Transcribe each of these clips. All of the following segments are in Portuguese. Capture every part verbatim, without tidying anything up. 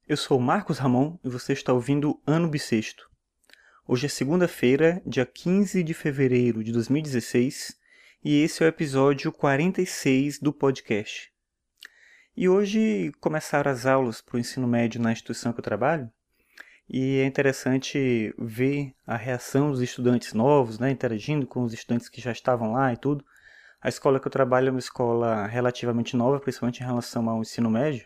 Eu sou Marcos Ramon e você está ouvindo Ano Bissexto. Hoje é segunda-feira, dia quinze de fevereiro de dois mil e dezesseis, e esse é o episódio quarenta e seis do podcast. E hoje começaram as aulas para o ensino médio na instituição que eu trabalho, e é interessante ver a reação dos estudantes novos, né, interagindo com os estudantes que já estavam lá e tudo. A escola que eu trabalho é uma escola relativamente nova, principalmente em relação ao ensino médio.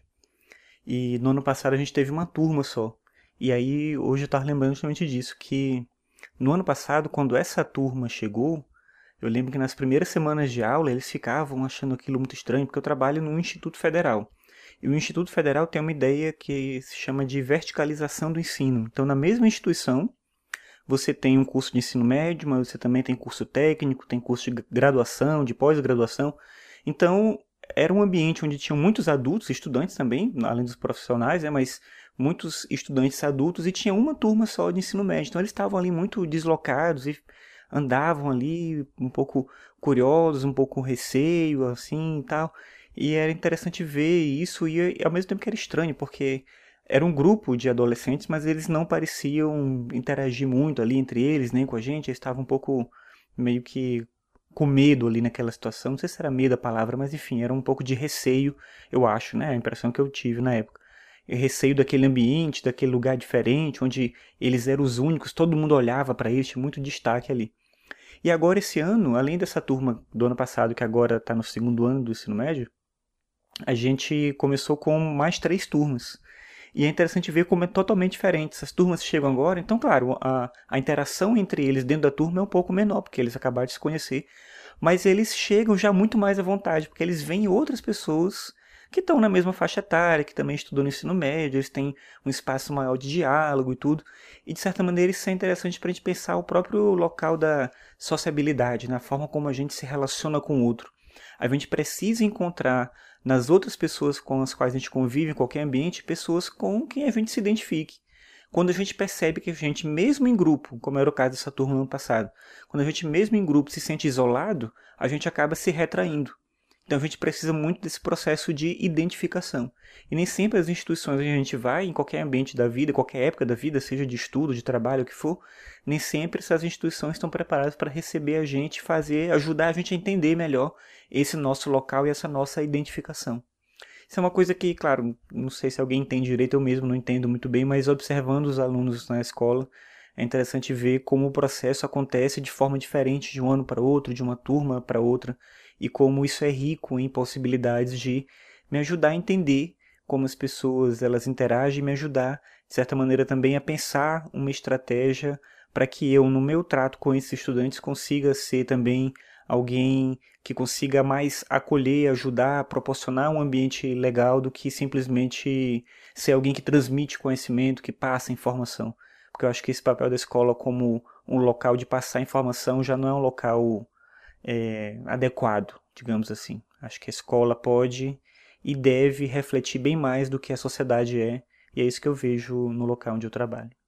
E no ano passado a gente teve uma turma só. E aí hoje eu estava lembrando justamente disso, que no ano passado, quando essa turma chegou, eu lembro que nas primeiras semanas de aula eles ficavam achando aquilo muito estranho, porque eu trabalho no Instituto Federal. E o Instituto Federal tem uma ideia que se chama de verticalização do ensino. Então, na mesma instituição, você tem um curso de ensino médio, mas você também tem curso técnico, tem curso de graduação, de pós-graduação. Então, era um ambiente onde tinham muitos adultos, estudantes também, além dos profissionais, né, mas muitos estudantes adultos, e tinha uma turma só de ensino médio. Então, eles estavam ali muito deslocados e andavam ali um pouco curiosos, um pouco com receio, assim, e tal. E era interessante ver isso, e ao mesmo tempo que era estranho, porque era um grupo de adolescentes, mas eles não pareciam interagir muito ali entre eles, nem com a gente. Eles estavam um pouco meio que com medo ali naquela situação. Não sei se era medo a palavra, mas enfim, era um pouco de receio, eu acho, né? A impressão que eu tive na época. E receio daquele ambiente, daquele lugar diferente, onde eles eram os únicos, todo mundo olhava para eles, tinha muito destaque ali. E agora esse ano, além dessa turma do ano passado, que agora está no segundo ano do ensino médio, a gente começou com mais três turmas. E é interessante ver como é totalmente diferente. Essas turmas chegam agora, então, claro, a, a interação entre eles dentro da turma é um pouco menor, porque eles acabaram de se conhecer. Mas eles chegam já muito mais à vontade, porque eles veem outras pessoas que estão na mesma faixa etária, que também estudam no ensino médio, eles têm um espaço maior de diálogo e tudo. E, de certa maneira, isso é interessante para a gente pensar o próprio local da sociabilidade, na forma como a gente se relaciona com o outro. A gente precisa encontrar nas outras pessoas com as quais a gente convive em qualquer ambiente, pessoas com quem a gente se identifique. Quando a gente percebe que a gente, mesmo em grupo, como era o caso dessa turma no ano passado, quando a gente mesmo em grupo se sente isolado, a gente acaba se retraindo. Então a gente precisa muito desse processo de identificação. E nem sempre as instituições onde a gente vai, em qualquer ambiente da vida, qualquer época da vida, seja de estudo, de trabalho, o que for, nem sempre essas instituições estão preparadas para receber a gente, fazer, ajudar a gente a entender melhor esse nosso local e essa nossa identificação. Isso é uma coisa que, claro, não sei se alguém entende direito, eu mesmo não entendo muito bem, mas observando os alunos na escola, é interessante ver como o processo acontece de forma diferente de um ano para outro, de uma turma para outra, e como isso é rico em possibilidades de me ajudar a entender como as pessoas elas interagem e me ajudar, de certa maneira, também a pensar uma estratégia para que eu, no meu trato com esses estudantes, consiga ser também alguém que consiga mais acolher, ajudar, proporcionar um ambiente legal do que simplesmente ser alguém que transmite conhecimento, que passa informação. Porque eu acho que esse papel da escola como um local de passar informação já não é um local é, adequado, digamos assim. Acho que a escola pode e deve refletir bem mais do que a sociedade é, e é isso que eu vejo no local onde eu trabalho.